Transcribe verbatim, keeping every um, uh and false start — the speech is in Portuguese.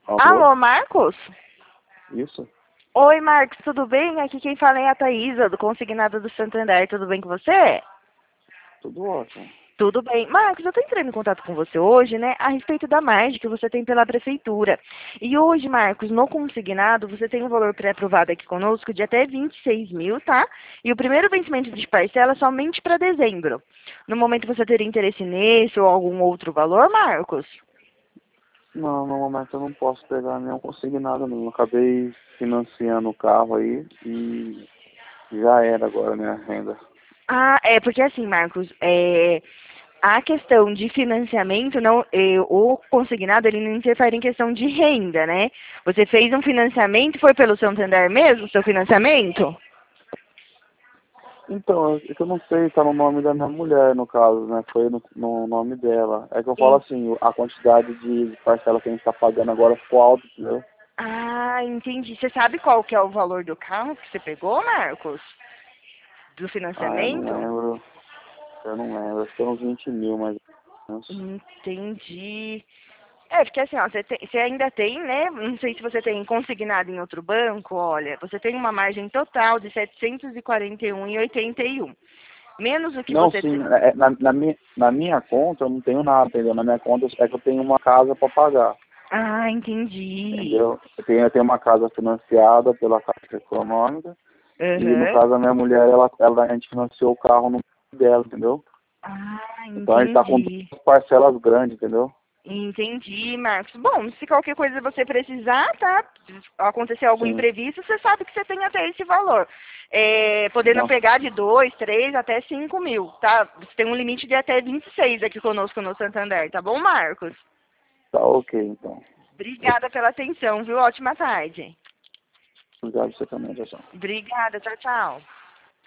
Alô? Alô, Marcos? Isso? Oi, Marcos, tudo bem? Aqui quem fala é a Thaísa, do Consignado do Santander. Tudo bem com você? Tudo ótimo. Tudo bem. Marcos, eu estou entrando em contato com você hoje, né, a respeito da margem que você tem pela prefeitura. E hoje, Marcos, no consignado, você tem um valor pré-aprovado aqui conosco de até vinte e seis mil, tá? E o primeiro vencimento de parcela é somente para dezembro. No momento você teria interesse nesse ou algum outro valor, Marcos? Não, no momento eu não posso pegar nenhum consignado não. Eu acabei financiando o carro aí e já era agora a minha renda. Ah, é porque assim, Marcos, é, a questão de financiamento, não, é, o consignado, ele não interfere em questão de renda, né? Você fez um financiamento, foi pelo Santander mesmo, seu financiamento? Então, é que eu não sei, tá no nome da minha mulher, no caso, né? Foi no, no nome dela. É que eu falo Em- assim, a quantidade de parcela que a gente tá pagando agora ficou alta, entendeu? Ah, entendi. Você sabe qual que é o valor do carro que você pegou, Marcos? Do Ah, eu não financiamento? lembro. Eu não lembro. Acho que é uns vinte mil, mais ou menos. Entendi. É, porque assim, ó, você, tem- você ainda tem, né? Não sei se você tem consignado em outro banco, olha, você tem uma margem total de setecentos e quarenta e um vírgula oitenta e um. Menos o que Não, você sim, tem. é, na, na, minha, na minha conta eu não tenho nada, entendeu? Na minha conta é que eu tenho uma casa para pagar, Ah, entendi. entendeu? Eu tenho, eu tenho uma casa financiada pela Caixa Econômica e no Aham. caso a minha mulher, ela, ela, a gente financiou o carro no nome dela, entendeu? Ah, Então a gente tá com entendi. duas parcelas grandes, entendeu? Entendi, Marcos. Bom, se qualquer coisa você precisar, tá? Se acontecer algum Sim, imprevisto, você sabe que você tem até esse valor. É, podendo não, pegar de dois, três até cinco mil, tá? Você tem um limite de até vinte e seis aqui conosco no Santander, tá bom, Marcos? tá ok então. Obrigada pela atenção, viu? Ótima tarde. Obrigado você também, pessoal. Obrigada, tchau, tchau.